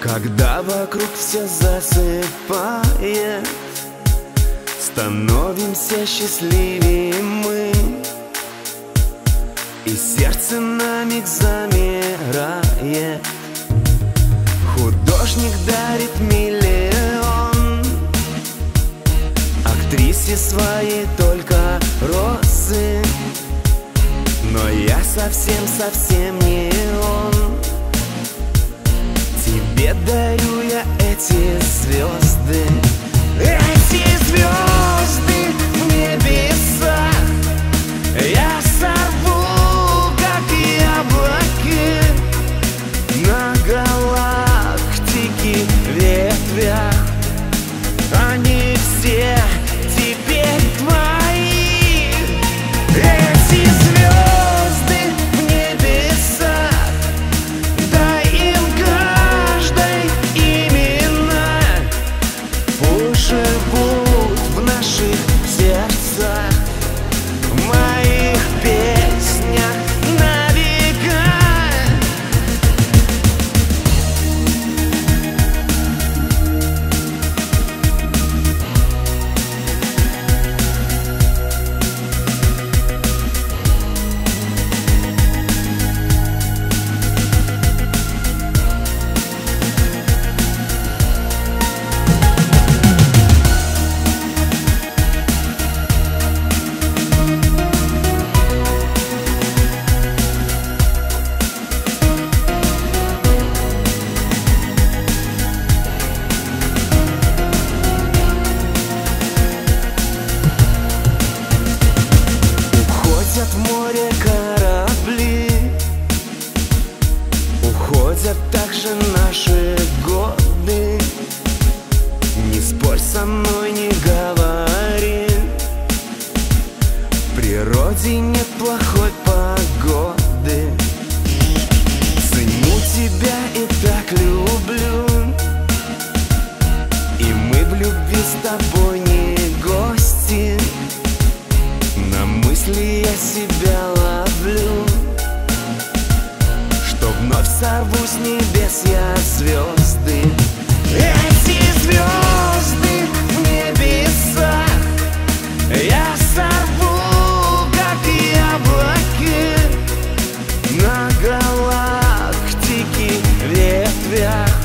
Когда вокруг все засыпает, становимся счастливее мы, и сердце на миг замирает. Художник дарит миллион актрисе своей только розы, но я совсем не он. Тебе дарю я эти звезды, эти звезды в небесах. Я сорву, как яблоки, на галактике ветвях. Они все теперь твои. Эти звезды в небесах, дай им каждой имена. Пусть живут в наших сердцах, в моих песнях на века. Уходят в море корабли, уходят также наши годы. Не спорь со мной, не говори, в природе нет плохой погоды. Ценю тебя и так люблю, и мы в любви с тобой не гости. На мысли я себя ловлю, что вновь сорву с небес я звезды. Эти звезды в небесах я сорву, как яблоки, на галактике ветвях.